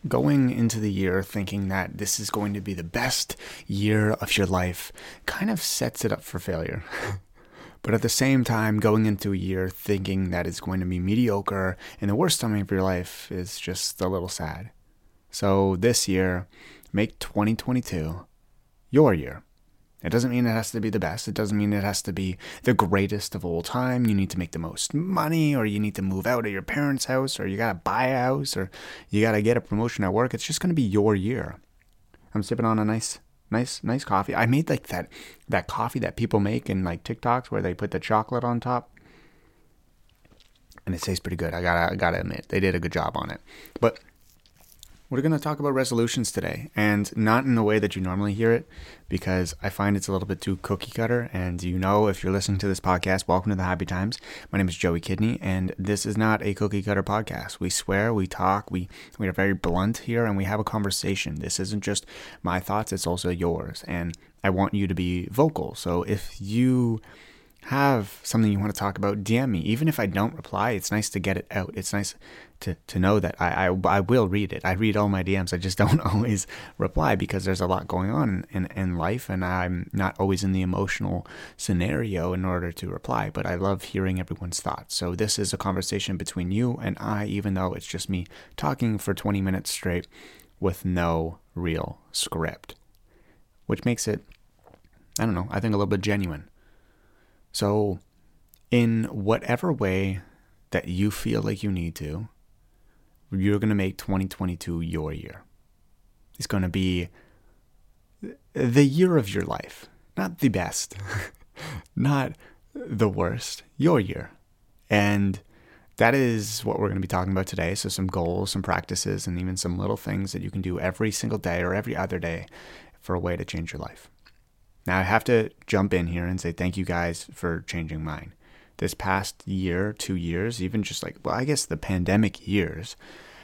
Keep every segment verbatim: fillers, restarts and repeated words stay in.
Going into the year thinking that this is going to be the best year of your life kind of sets it up for failure. But at the same time, going into a year thinking that it's going to be mediocre and the worst time of your life is just a little sad. So this year, make twenty twenty-two your year. It doesn't mean it has to be the best. It doesn't mean it has to be the greatest of all time. You need to make the most money, or you need to move out of your parents' house, or you got to buy a house, or you got to get a promotion at work. It's just going to be your year. I'm sipping on a nice, nice, nice coffee. I made like that, that coffee that people make in like TikToks where they put the chocolate on top. And it tastes pretty good. I gotta, I gotta admit, they did a good job on it. But we're going to talk about resolutions today, and not in the way that you normally hear it, because I find it's a little bit too cookie cutter. And you know, if you're listening to this podcast, welcome to the Happy Times. My name is Joey Kidney, and this is not a cookie cutter podcast. We swear, we talk, we, we are very blunt here, and we have a conversation. This isn't just my thoughts, it's also yours. And I want you to be vocal. So if you have something you want to talk about, D M me. Even if I don't reply, it's nice to get it out. It's nice to, to know that I, I I will read it. I read all my D Ms. I just don't always reply because there's a lot going on in, in, in life, and I'm not always in the emotional scenario in order to reply. But I love hearing everyone's thoughts. So this is a conversation between you and I, even though it's just me talking for twenty minutes straight with no real script, which makes it, I don't know, I think a little bit genuine. So in whatever way that you feel like you need to, you're going to make twenty twenty-two your year. It's going to be the year of your life. Not the best, not the worst, your year. And that is what we're going to be talking about today. So some goals, some practices, and even some little things that you can do every single day or every other day for a way to change your life. Now, I have to jump in here and say thank you guys for changing mine. This past year, two years, even just like, well, I guess the pandemic years,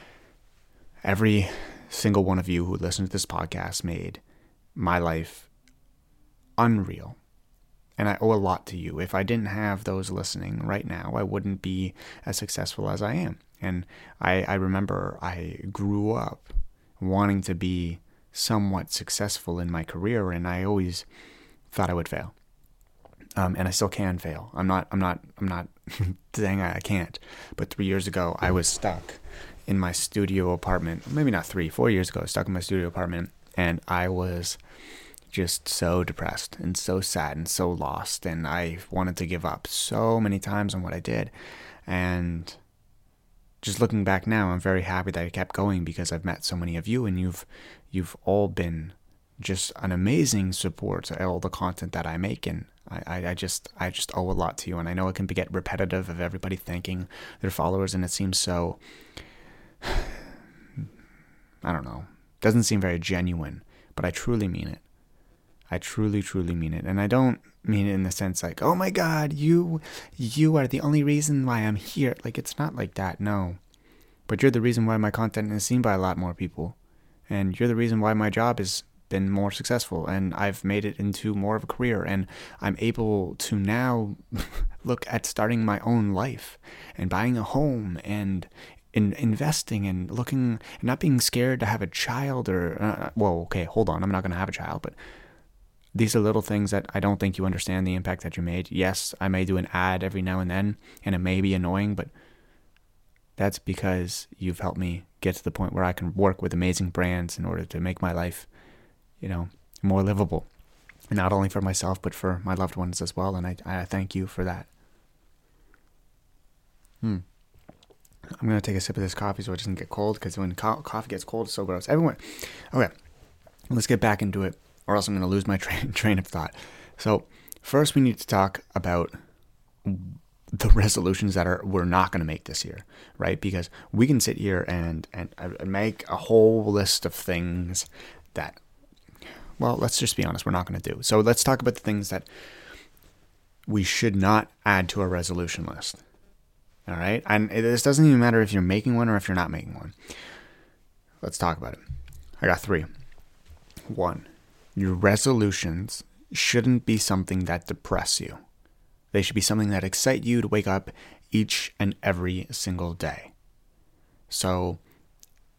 every single one of you who listened to this podcast made my life unreal. And I owe a lot to you. If I didn't have those listening right now, I wouldn't be as successful as I am. And I, I remember I grew up wanting to be somewhat successful in my career, and I always thought I would fail. Um, and I still can fail. I'm not, I'm not, I'm not saying I can't. But three years ago, I was stuck in my studio apartment. Maybe not three, four years ago, stuck in my studio apartment, and I was just so depressed and so sad and so lost, and I wanted to give up so many times on what I did. And just looking back now, I'm very happy that I kept going because I've met so many of you, and you've you've all been just an amazing support to all the content that I make, and I, I, I just I just owe a lot to you. And I know it can be get repetitive of everybody thanking their followers, and it seems so, I don't know, doesn't seem very genuine, but I truly mean it. I truly, truly mean it. And I don't mean it in the sense like, oh my God, you, you are the only reason why I'm here. Like, it's not like that, no. But you're the reason why my content is seen by a lot more people. And you're the reason why my job has been more successful. And I've made it into more of a career. And I'm able to now look at starting my own life and buying a home and in investing and looking and not being scared to have a child or, uh, well, okay, hold on. I'm not going to have a child, but these are little things that I don't think you understand the impact that you made. Yes, I may do an ad every now and then, and it may be annoying, but that's because you've helped me get to the point where I can work with amazing brands in order to make my life, you know, more livable. Not only for myself, but for my loved ones as well, and I, I thank you for that. Hmm. I'm going to take a sip of this coffee so it doesn't get cold, because when co- coffee gets cold, it's so gross. Everyone, okay, let's get back into it, or else I'm going to lose my train, train of thought. So first we need to talk about the resolutions that are we're not going to make this year, right? Because we can sit here and, and make a whole list of things that, well, let's just be honest, we're not going to do. So let's talk about the things that we should not add to our resolution list. All right? And this doesn't even matter if you're making one or if you're not making one. Let's talk about it. I got three. One, your resolutions shouldn't be something that depress you. They should be something that excite you to wake up each and every single day. So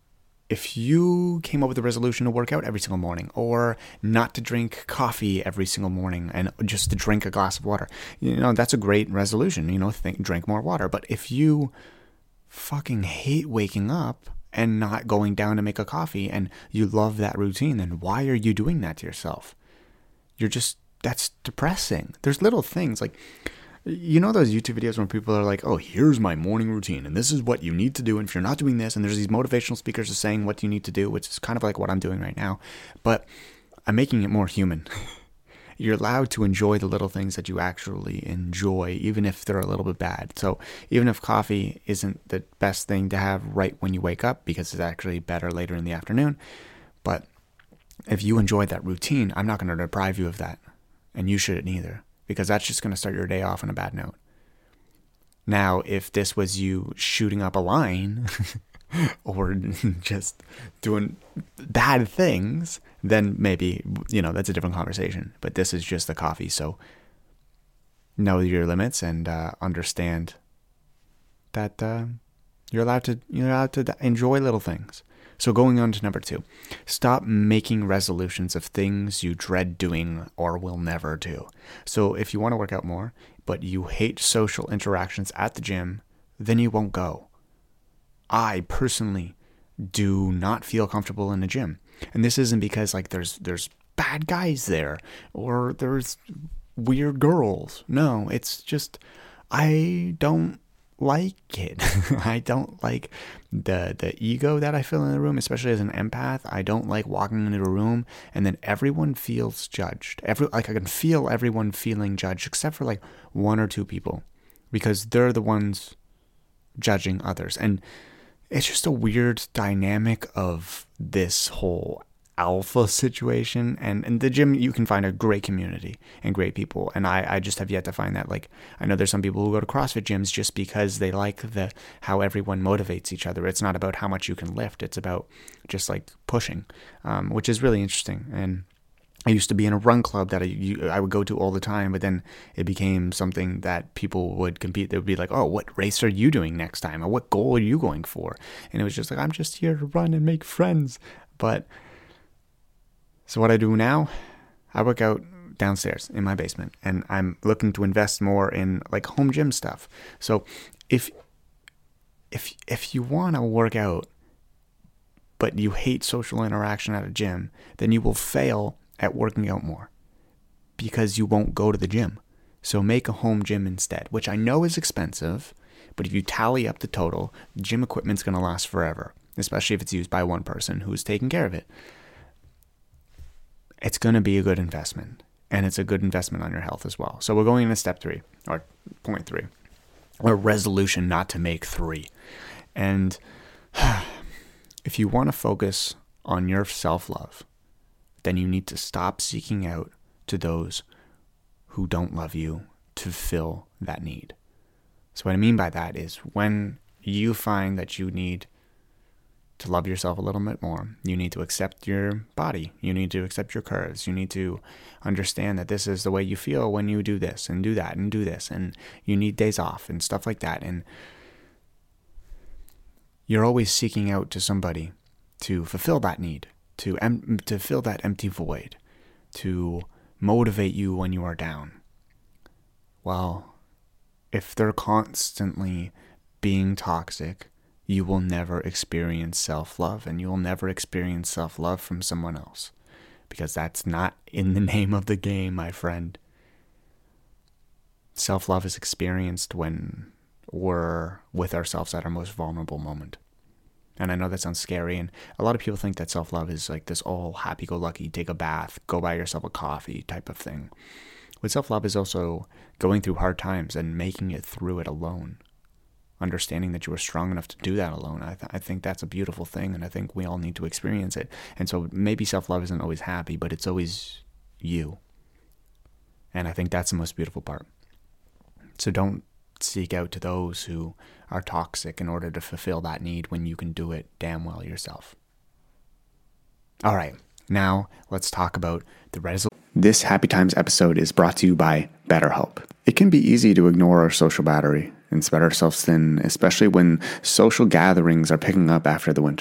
if you came up with a resolution to work out every single morning, or not to drink coffee every single morning and just to drink a glass of water, you know, that's a great resolution, you know, think, drink more water. But if you fucking hate waking up and not going down to make a coffee and you love that routine, then why are you doing that to yourself? You're just, that's depressing. There's little things like, you know those YouTube videos when people are like, oh, here's my morning routine and this is what you need to do, and if you're not doing this, and there's these motivational speakers are saying what you need to do, which is kind of like what I'm doing right now, but I'm making it more human. You're allowed to enjoy the little things that you actually enjoy, even if they're a little bit bad. So even if coffee isn't the best thing to have right when you wake up, because it's actually better later in the afternoon, but if you enjoy that routine, I'm not going to deprive you of that, and you shouldn't either, because that's just going to start your day off on a bad note. Now, if this was you shooting up a line or just doing bad things, then maybe, you know, that's a different conversation. But this is just the coffee. So know your limits and uh, understand that uh, you're allowed to you're allowed to enjoy little things. So going on to number two, stop making resolutions of things you dread doing or will never do. So if you want to work out more, but you hate social interactions at the gym, then you won't go. I personally do not feel comfortable in a gym. And this isn't because like there's there's bad guys there or there's weird girls. No, it's just I don't like it. I don't like the the ego that I feel in the room, especially as an empath. I don't like walking into a room and then everyone feels judged. Every like I can feel everyone feeling judged except for like one or two people, because they're the ones judging others. And it's just a weird dynamic of this whole alpha situation. And in the gym, you can find a great community and great people. And I, I just have yet to find that. Like, I know there's some people who go to CrossFit gyms just because they like the how everyone motivates each other. It's not about how much you can lift. It's about just like pushing, um, which is really interesting. And I used to be in a run club that I, I would go to all the time, but then it became something that people would compete. They would be like, oh, what race are you doing next time? Or what goal are you going for? And it was just like, I'm just here to run and make friends. But so what I do now, I work out downstairs in my basement, and I'm looking to invest more in like home gym stuff. So if if if you want to work out, but you hate social interaction at a gym, then you will fail at working out more because you won't go to the gym. So make a home gym instead, which I know is expensive, but if you tally up the total, gym equipment's going to last forever, especially if it's used by one person who's taking care of it. It's going to be a good investment, and it's a good investment on your health as well. So we're going into step three, or point three, or resolution not to make three. And if you want to focus on your self-love, then you need to stop seeking out to those who don't love you to fill that need. So what I mean by that is when you find that you need to love yourself a little bit more, you need to accept your body, you need to accept your curves, you need to understand that this is the way you feel when you do this and do that and do this, and you need days off and stuff like that. And you're always seeking out to somebody to fulfill that need, to em- to fill that empty void, to motivate you when you are down. Well, if they're constantly being toxic, you will never experience self-love, and you will never experience self-love from someone else, because that's not in the name of the game, my friend. Self-love is experienced when we're with ourselves at our most vulnerable moment. And I know that sounds scary, and a lot of people think that self-love is like this all happy-go-lucky, take a bath, go buy yourself a coffee type of thing. But self-love is also going through hard times and making it through it alone. Understanding that you are strong enough to do that alone. I, th- I think that's a beautiful thing, and I think we all need to experience it. And so maybe self-love isn't always happy, but it's always you. And I think that's the most beautiful part. So don't seek out to those who are toxic in order to fulfill that need when you can do it damn well yourself. All right, now let's talk about the resolution. This Happy Times episode is brought to you by BetterHelp. It can be easy to ignore our social battery and spread ourselves thin, especially when social gatherings are picking up after the winter.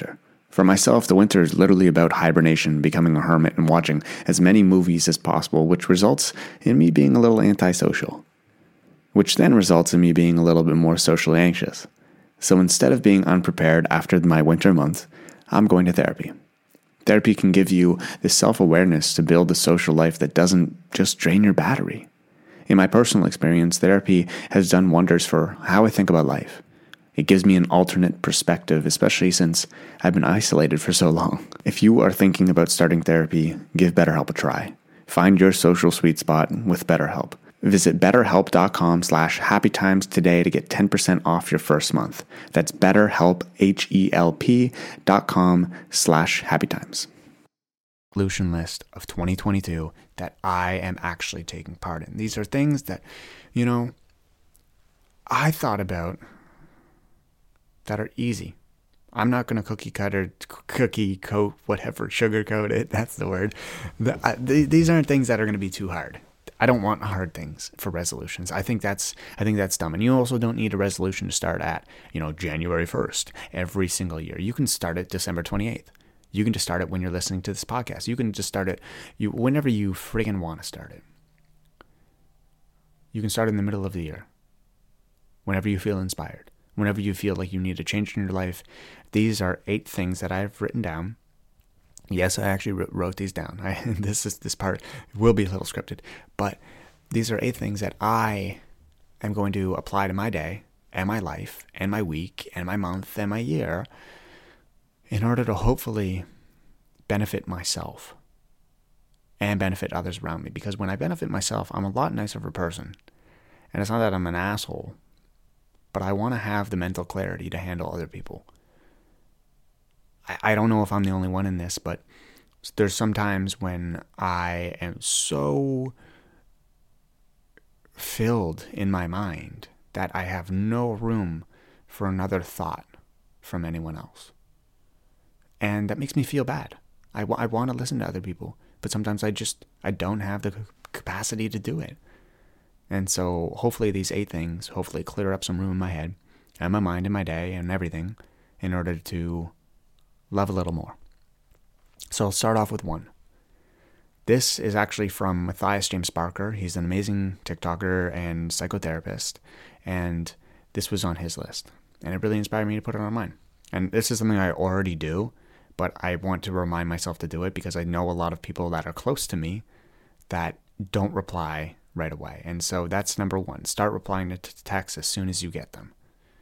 For myself, the winter is literally about hibernation, becoming a hermit, and watching as many movies as possible, which results in me being a little antisocial, which then results in me being a little bit more socially anxious. So instead of being unprepared after my winter months, I'm going to therapy. Therapy can give you the self-awareness to build a social life that doesn't just drain your battery. In my personal experience, therapy has done wonders for how I think about life. It gives me an alternate perspective, especially since I've been isolated for so long. If you are thinking about starting therapy, give BetterHelp a try. Find your social sweet spot with BetterHelp. Visit betterhelp.com slash happytimes today to get ten percent off your first month. That's betterhelp, H-E-L-P dot com slash happytimes. Resolution list of twenty twenty-two that I am actually taking part in. These are things that, you know, I thought about that are easy. I'm not going to cookie cutter, cookie coat, whatever, sugarcoat it. That's the word. The, I, th- these aren't things that are going to be too hard. I don't want hard things for resolutions. I think that's I think that's dumb. And you also don't need a resolution to start at, you know, January first every single year. You can start at December twenty-eighth. You can just start it when you're listening to this podcast. You can just start it you whenever you friggin' want to start it. You can start in the middle of the year. Whenever you feel inspired. Whenever you feel like you need a change in your life. These are eight things that I've written down. Yes, I actually wrote these down. I, this is this part will be a little scripted, but these are eight things that I am going to apply to my day and my life and my week and my month and my year in order to hopefully benefit myself and benefit others around me. Because when I benefit myself, I'm a lot nicer of a person. And it's not that I'm an asshole, but I want to have the mental clarity to handle other people. I don't know if I'm the only one in this, but there's some times when I am so filled in my mind that I have no room for another thought from anyone else. And that makes me feel bad. I, w- I want to listen to other people, but sometimes I just, I don't have the capacity to do it. And so hopefully these eight things, hopefully clear up some room in my head and my mind and my day and everything in order to love a little more. So I'll start off with one. This is actually from Matthias James Barker. He's an amazing TikToker and psychotherapist. And this was on his list. And it really inspired me to put it on mine. And this is something I already do, but I want to remind myself to do it because I know a lot of people that are close to me that don't reply right away. And so that's number one. Start replying to t- texts as soon as you get them.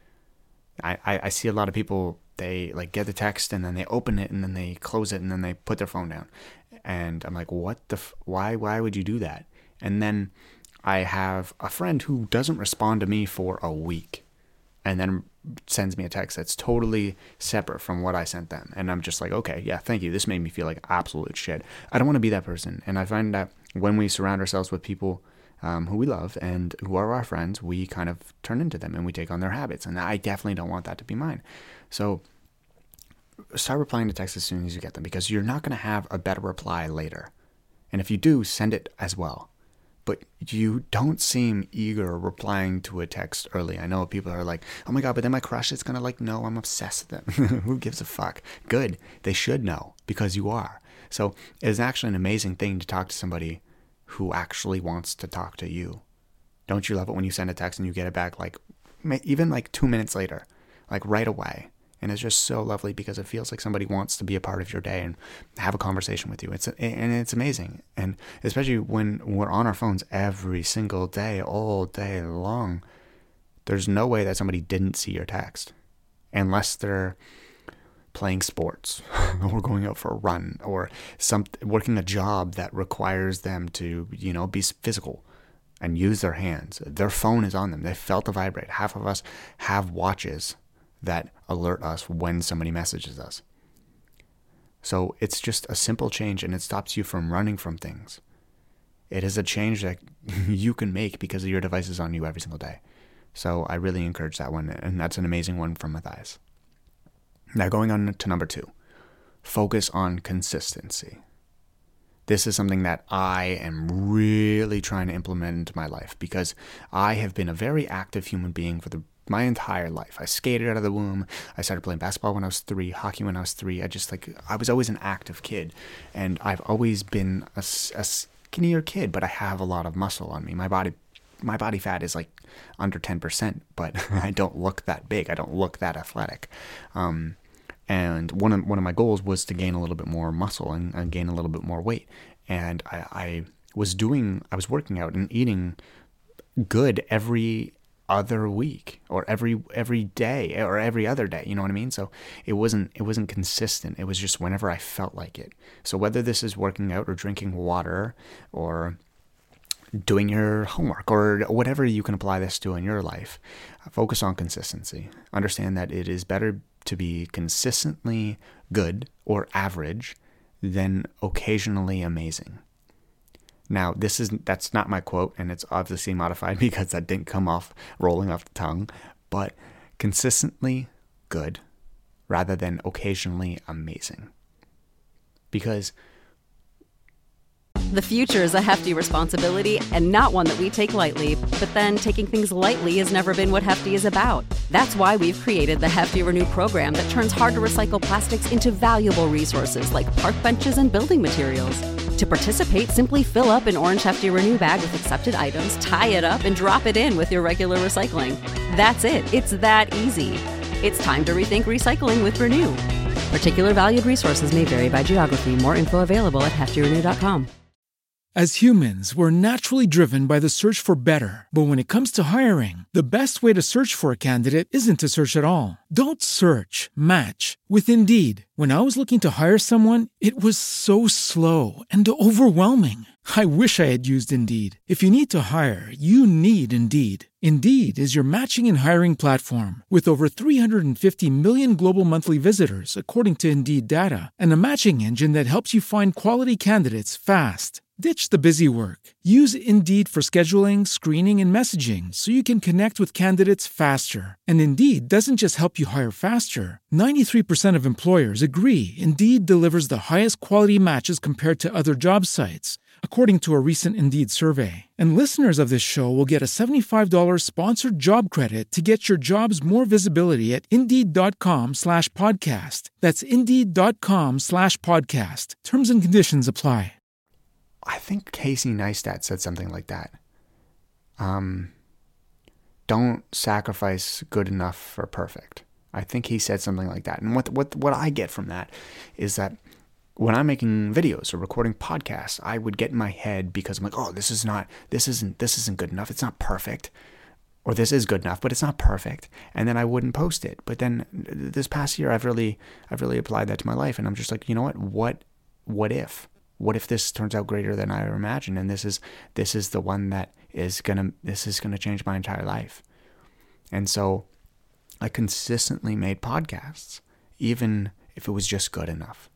I, I, I see a lot of people, they like get the text and then they open it and then they close it and then they put their phone down. And I'm like, what the, f- why, why would you do that? And then I have a friend who doesn't respond to me for a week and then sends me a text that's totally separate from what I sent them. And I'm just like, okay, yeah, thank you. This made me feel like absolute shit. I don't want to be that person. And I find that when we surround ourselves with people Um, who we love and who are our friends, we kind of turn into them and we take on their habits. And I definitely don't want that to be mine. So start replying to texts as soon as you get them because you're not going to have a better reply later. And if you do, send it as well. But you don't seem eager replying to a text early. I know people are like, oh my God, but then my crush is going to like, no, I'm obsessed with them. Who gives a fuck? Good. They should know because you are. So it's actually an amazing thing to talk to somebody who actually wants to talk to you. Don't you love it when you send a text and you get it back like even like two minutes later, like right away? And it's just so lovely because it feels like somebody wants to be a part of your day and have a conversation with you. It's and it's amazing. And especially when we're on our phones every single day, all day long, there's no way that somebody didn't see your text unless they're playing sports or going out for a run or some working a job that requires them to, you know, be physical and use their hands. Their phone is on them. They felt the vibrate. Half of us have watches that alert us when somebody messages us. So it's just a simple change and it stops you from running from things. It is a change that you can make because your device is on you every single day. So I really encourage that one. And that's an amazing one from Matthias. Now going on to number two, focus on consistency. This is something that I am really trying to implement into my life because I have been a very active human being for the my entire life. I skated out of the womb. I started playing basketball when I was three, hockey when I was three. I just like, I was always an active kid. And I've always been a, a skinnier kid, but I have a lot of muscle on me. My body, my body fat is like under ten percent, but I don't look that big. I don't look that athletic. Um, and one of, one of my goals was to gain a little bit more muscle and, and gain a little bit more weight. And I, I was doing, I was working out and eating good every other week or every every day or every other day, you know what I mean? So it wasn't it wasn't consistent. It was just whenever I felt like it. So whether this is working out or drinking water or doing your homework or whatever you can apply this to in your life, focus on consistency. Understand that it is better to be consistently good or average than occasionally amazing. Now, this is that's not my quote, and it's obviously modified because that didn't come off rolling off the tongue, but consistently good rather than occasionally amazing. Because the future is a hefty responsibility and not one that we take lightly, but then taking things lightly has never been what Hefty is about. That's why we've created the Hefty Renew program that turns hard-to-recycle plastics into valuable resources like park benches and building materials. To participate, simply fill up an orange Hefty Renew bag with accepted items, tie it up, and drop it in with your regular recycling. That's it. It's that easy. It's time to rethink recycling with Renew. Particular valued resources may vary by geography. More info available at hefty renew dot com. As humans, we're naturally driven by the search for better. But when it comes to hiring, the best way to search for a candidate isn't to search at all. Don't search, match with Indeed. When I was looking to hire someone, it was so slow and overwhelming. I wish I had used Indeed. If you need to hire, you need Indeed. Indeed is your matching and hiring platform with over three hundred fifty million global monthly visitors, according to Indeed data, and a matching engine that helps you find quality candidates fast. Ditch the busy work. Use Indeed for scheduling, screening, and messaging so you can connect with candidates faster. And Indeed doesn't just help you hire faster. ninety-three percent of employers agree Indeed delivers the highest quality matches compared to other job sites, according to a recent Indeed survey. And listeners of this show will get a seventy-five dollars sponsored job credit to get your jobs more visibility at Indeed.com slash podcast. That's Indeed.com slash podcast. Terms and conditions apply. I think Casey Neistat said something like that. Um, don't sacrifice good enough for perfect. I think he said something like that. And what what what I get from that is that when I'm making videos or recording podcasts, I would get in my head because I'm like, oh, this is not, this isn't, this isn't good enough. It's not perfect. Or this is good enough, but it's not perfect. And then I wouldn't post it. But then this past year, I've really, I've really applied that to my life. And I'm just like, you know what? What, what if? What if this turns out greater than I imagined? And this is, this is the one that is gonna, this is gonna change my entire life. And so I consistently made podcasts, even if it was just good enough.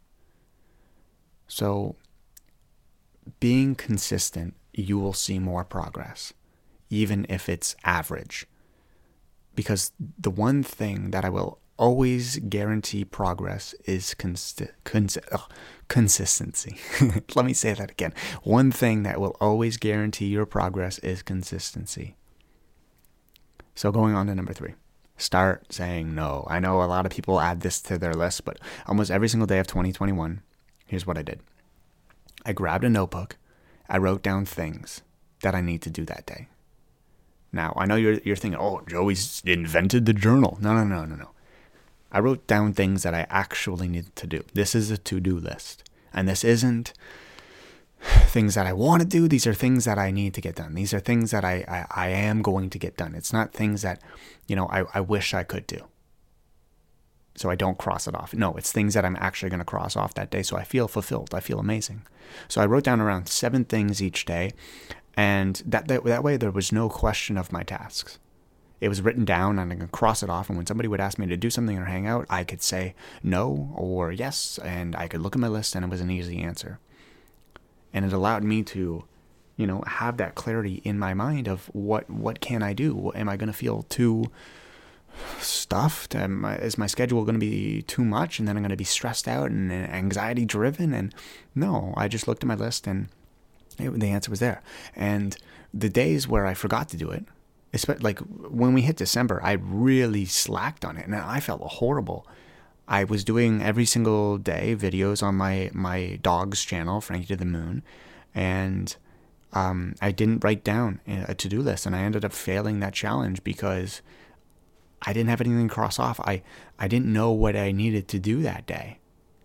So being consistent, you will see more progress, even if it's average. Because the one thing that I will always guarantee progress is consi- cons- oh, consistency. Let me say that again. One thing that will always guarantee your progress is consistency. So going on to number three. Start saying no. I know a lot of people add this to their list, but almost every single day of twenty twenty-one, here's what I did. I grabbed a notebook. I wrote down things that I need to do that day. Now, I know you're you're thinking, oh, Joey's invented the journal. No, no, no, no, no. I wrote down things that I actually needed to do. This is a to-do list. And this isn't things that I want to do. These are things that I need to get done. These are things that I, I, I am going to get done. It's not things that, you know, I, I wish I could do, so I don't cross it off. No, it's things that I'm actually going to cross off that day, so I feel fulfilled. I feel amazing. So I wrote down around seven things each day, and that that, that way there was no question of my tasks. It was written down, and I could cross it off, and when somebody would ask me to do something or hang out, I could say no or yes, and I could look at my list, and it was an easy answer. And it allowed me to, you know, have that clarity in my mind of what, what can I do? Am I going to feel too stuffed? Am I, is my schedule going to be too much, and then I'm going to be stressed out and anxiety driven? And no, I just looked at my list, and it, the answer was there. And the days where I forgot to do it, especially like when we hit December, I really slacked on it, and I felt horrible. I was doing every single day videos on my, my dog's channel, Frankie to the Moon, and um, I didn't write down a to-do list, and I ended up failing that challenge because I didn't have anything to cross off. I, I didn't know what I needed to do that day.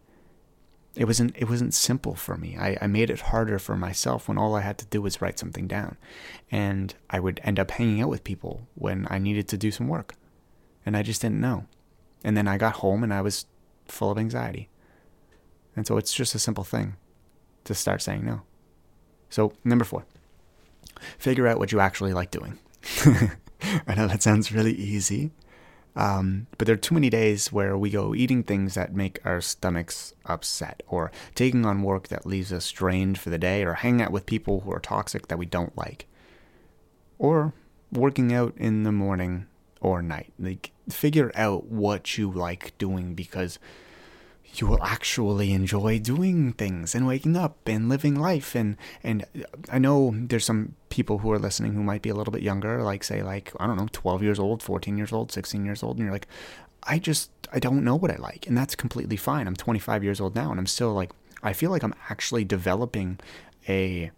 It wasn't it wasn't simple for me. I, I made it harder for myself when all I had to do was write something down. And I would end up hanging out with people when I needed to do some work. And I just didn't know. And then I got home and I was full of anxiety. And so it's just a simple thing to start saying no. So number four, figure out what you actually like doing. I know that sounds really easy. Um, but there are too many days where we go eating things that make our stomachs upset, or taking on work that leaves us drained for the day, or hanging out with people who are toxic that we don't like, or working out in the morning or night. Like, figure out what you like doing, because you will actually enjoy doing things and waking up and living life. And, and I know there's some people who are listening who might be a little bit younger, like say like, I don't know, twelve years old, fourteen years old, sixteen years old. And you're like, I just, I don't know what I like. And that's completely fine. I'm twenty-five years old now, and I'm still like, I feel like I'm actually developing a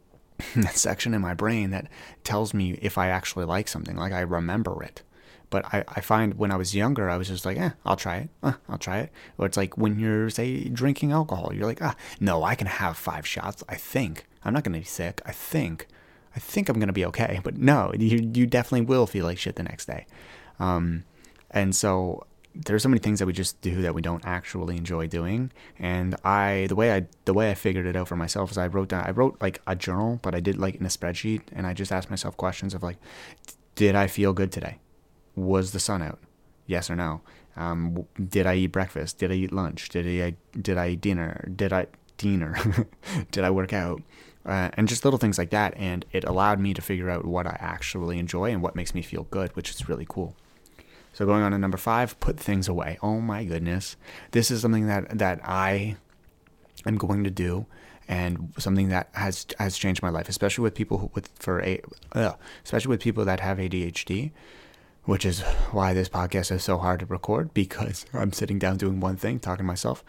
section in my brain that tells me if I actually like something, like I remember it. But I, I find when I was younger, I was just like, eh, I'll try it. Uh, I'll try it. Or it's like when you're, say, drinking alcohol. You're like, ah, no, I can have five shots. I think. I'm not going to be sick. I think. I think I'm going to be okay. But no, you you definitely will feel like shit the next day. Um, and so there's so many things that we just do that we don't actually enjoy doing. And I, the way I, the way I figured it out for myself is I wrote down, I wrote like a journal, but I did like in a spreadsheet. And I just asked myself questions of like, did I feel good today? Was the sun out? Yes or no? Um, did I eat breakfast? Did I eat lunch? Did I did I eat dinner? Did I dinner? Did I work out? Uh, and just little things like that. And it allowed me to figure out what I actually enjoy and what makes me feel good, which is really cool. So going on to number five, put things away. Oh my goodness, this is something that that I am going to do, and something that has has changed my life, especially with people who, with for a uh, especially with people that have A D H D. Which is why this podcast is so hard to record, because I'm sitting down doing one thing, talking to myself.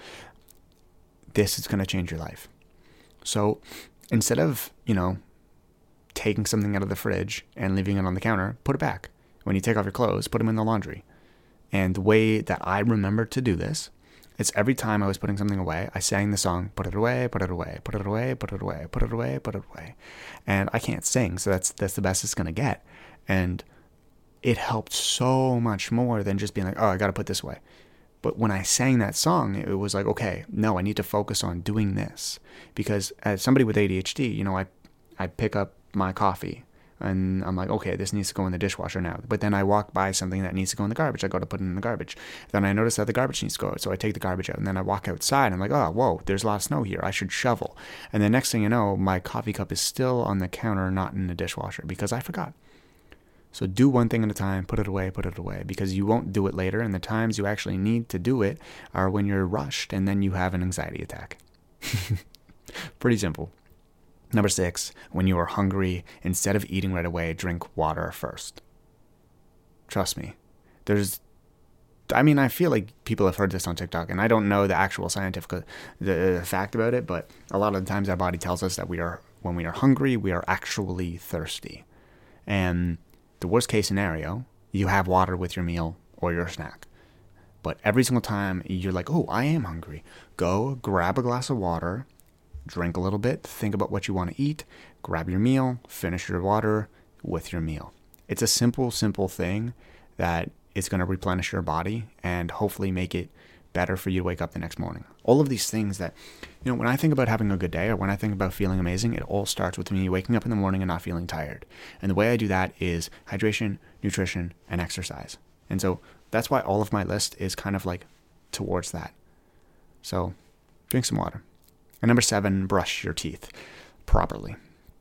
This is going to change your life. So instead of, you know, taking something out of the fridge and leaving it on the counter, put it back. When you take off your clothes, put them in the laundry. And the way that I remember to do this, is every time I was putting something away, I sang the song, put it away, put it away, put it away, put it away, put it away, put it away. And I can't sing, so that's that's the best it's going to get. And it helped so much more than just being like, oh, I got to put this away. But when I sang that song, it was like, okay, no, I need to focus on doing this. Because as somebody with A D H D, you know, I, I pick up my coffee and I'm like, okay, this needs to go in the dishwasher now. But then I walk by something that needs to go in the garbage. I go to put it in the garbage. Then I notice that the garbage needs to go out. So I take the garbage out, and then I walk outside. I'm like, oh, whoa, there's a lot of snow here. I should shovel. And the next thing you know, my coffee cup is still on the counter, not in the dishwasher, because I forgot. So do one thing at a time, put it away, put it away, because you won't do it later, and the times you actually need to do it are when you're rushed, and then you have an anxiety attack. Pretty simple. Number six, when you are hungry, instead of eating right away, drink water first. Trust me. There's, I mean, I feel like people have heard this on TikTok, and I don't know the actual scientific the fact about it, but a lot of the times our body tells us that we are, when we are hungry, we are actually thirsty. And the worst case scenario, you have water with your meal or your snack. But every single time you're like, oh, I am hungry, go grab a glass of water, drink a little bit, think about what you want to eat, grab your meal, finish your water with your meal. It's a simple, simple thing that is going to replenish your body and hopefully make it better for you to wake up the next morning. All of these things that, you know, when I think about having a good day or when I think about feeling amazing, it all starts with me waking up in the morning and not feeling tired. And the way I do that is hydration, nutrition, and exercise. And so that's why all of my list is kind of like towards that. So drink some water. And number seven, brush your teeth properly.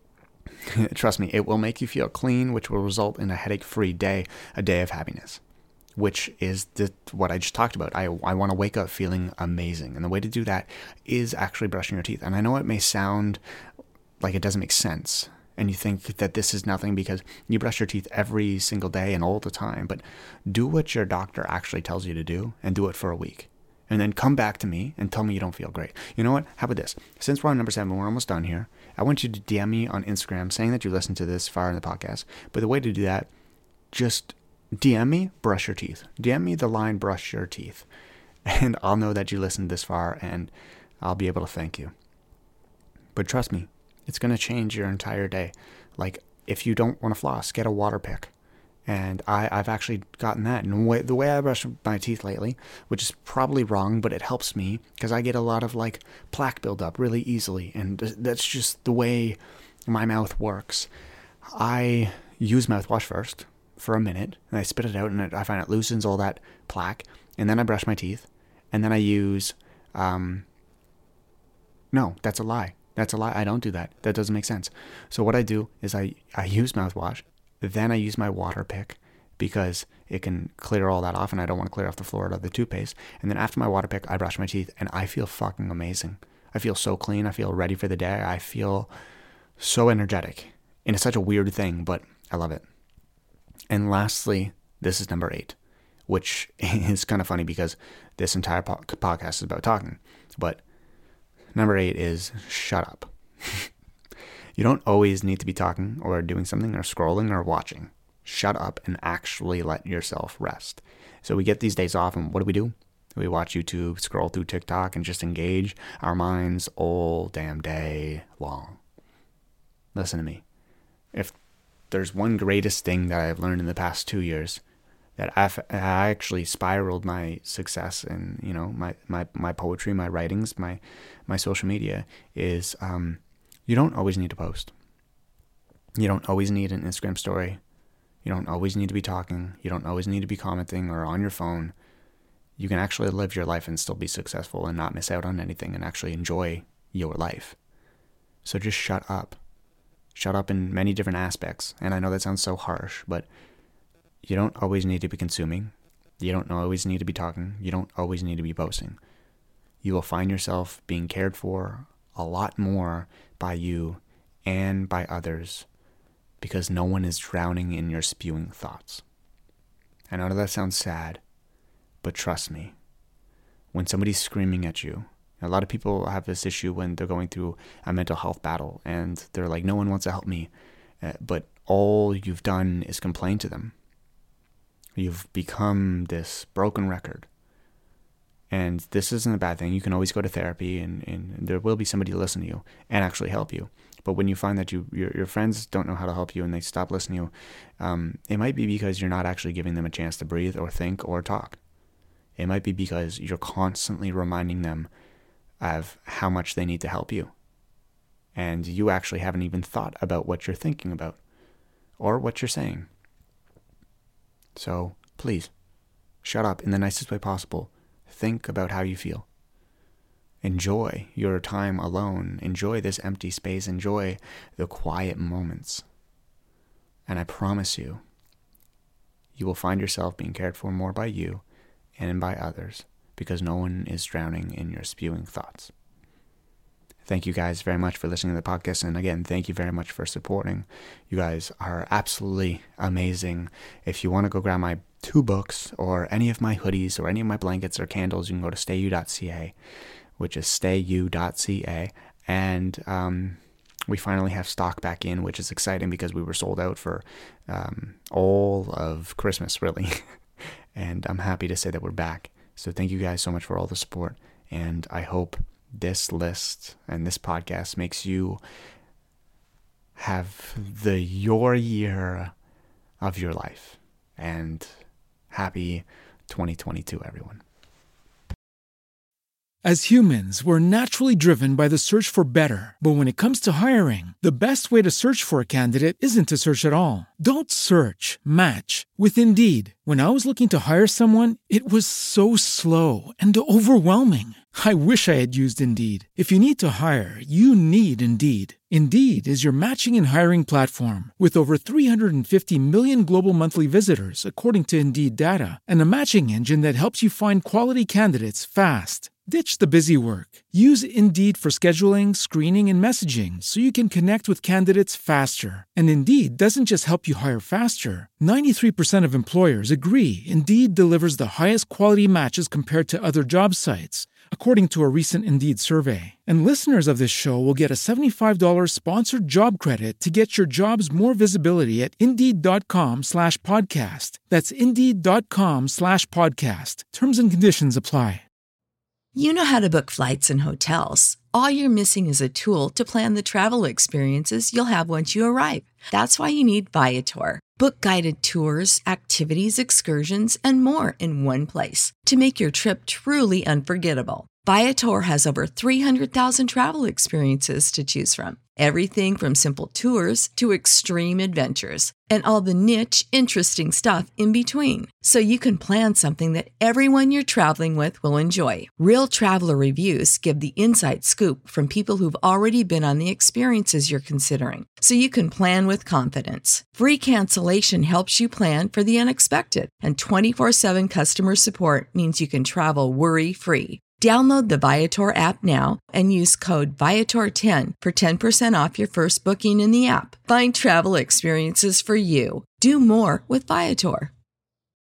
Trust me, it will make you feel clean, which will result in a headache-free day, a day of happiness. Which is the, what I just talked about. I, I want to wake up feeling amazing. And the way to do that is actually brushing your teeth. And I know it may sound like it doesn't make sense. and you think that this is nothing because you brush your teeth every single day and all the time. But do what your doctor actually tells you to do and do it for a week. And then come back to me and tell me you don't feel great. You know what? How about this? Since we're on number seven, we're almost done here. I want you to D M me on Instagram saying that you listened to this far in the podcast. But the way to do that, just D M me, brush your teeth. D M me the line, brush your teeth. And I'll know that you listened this far and I'll be able to thank you. But trust me, it's going to change your entire day. Like, if you don't want to floss, get a water pick. And I, I've actually gotten that. And the way, the way I brush my teeth lately, which is probably wrong, but it helps me because I get a lot of like plaque buildup really easily. And that's just the way my mouth works. I use mouthwash first for a minute and I spit it out and it, I find it loosens all that plaque. And then I brush my teeth. And then I use, um, no, that's a lie. That's a lie. I don't do that. That doesn't make sense. So what I do is I, I use mouthwash. Then I use my water pick because it can clear all that off and I don't want to clear off the floor of the toothpaste. And then after my water pick, I brush my teeth and I feel fucking amazing. I feel so clean. I feel ready for the day. I feel so energetic. And it's such a weird thing, but I love it. And lastly, this is number eight, which is kind of funny because this entire po- podcast is about talking. But number eight is shut up. You don't always need to be talking or doing something or scrolling or watching. Shut up and actually let yourself rest. So we get these days off and what do we do? We watch YouTube, scroll through TikTok, and just engage our minds all damn day long. Listen to me. If there's one greatest thing that I've learned in the past two years, that I've, I actually spiraled my success and, you know, my, my, my poetry, my writings, my, my social media is, um, you don't always need to post. You don't always need an Instagram story. You don't always need to be talking. You don't always need to be commenting or on your phone. You can actually live your life and still be successful and not miss out on anything and actually enjoy your life. So just shut up. Shut up in many different aspects. And I know that sounds so harsh, but you don't always need to be consuming. You don't always need to be talking. You don't always need to be posting. You will find yourself being cared for a lot more by you and by others because no one is drowning in your spewing thoughts. I know that sounds sad, but trust me, when somebody's screaming at you, a lot of people have this issue when they're going through a mental health battle and they're like, no one wants to help me, uh, but all you've done is complain to them. You've become this broken record. And this isn't a bad thing. You can always go to therapy and, and there will be somebody to listen to you and actually help you. But when you find that you your, your friends don't know how to help you and they stop listening to you, um, it might be because you're not actually giving them a chance to breathe or think or talk. It might be because you're constantly reminding them of how much they need to help you. And you actually haven't even thought about what you're thinking about or what you're saying. So please, shut up in the nicest way possible. Think about how you feel. Enjoy your time alone. Enjoy this empty space. Enjoy the quiet moments. And I promise you, you will find yourself being cared for more by you and by others because no one is drowning in your spewing thoughts. Thank you guys very much for listening to the podcast. And again, thank you very much for supporting. You guys are absolutely amazing. If you want to go grab my two books or any of my hoodies or any of my blankets or candles, you can go to stay u dot c a, which is stay u dot c a. And um, we finally have stock back in, which is exciting because we were sold out for um, all of Christmas, really. And I'm happy to say that we're back. So thank you guys so much for all the support. And I hope this list and this podcast makes you have the your year of your life. And happy twenty twenty-two, everyone. As humans, we're naturally driven by the search for better. But when it comes to hiring, the best way to search for a candidate isn't to search at all. Don't search, match with Indeed. When I was looking to hire someone, it was so slow and overwhelming. I wish I had used Indeed. If you need to hire, you need Indeed. Indeed is your matching and hiring platform with over three hundred fifty million global monthly visitors, according to Indeed data, and a matching engine that helps you find quality candidates fast. Ditch the busy work. Use Indeed for scheduling, screening, and messaging so you can connect with candidates faster. And Indeed doesn't just help you hire faster. ninety-three percent of employers agree Indeed delivers the highest quality matches compared to other job sites, according to a recent Indeed survey. And listeners of this show will get a seventy-five dollars sponsored job credit to get your jobs more visibility at Indeed.com slash podcast. That's Indeed.com slash podcast. Terms and conditions apply. You know how to book flights and hotels. All you're missing is a tool to plan the travel experiences you'll have once you arrive. That's why you need Viator. Book guided tours, activities, excursions, and more in one place to make your trip truly unforgettable. Viator has over three hundred thousand travel experiences to choose from. Everything from simple tours to extreme adventures and all the niche, interesting stuff in between. So you can plan something that everyone you're traveling with will enjoy. Real traveler reviews give the inside scoop from people who've already been on the experiences you're considering. So you can plan with confidence. Free cancellation helps you plan for the unexpected. And twenty-four seven customer support means you can travel worry-free. Download the Viator app now and use code Viator ten for ten percent off your first booking in the app. Find travel experiences for you. Do more with Viator.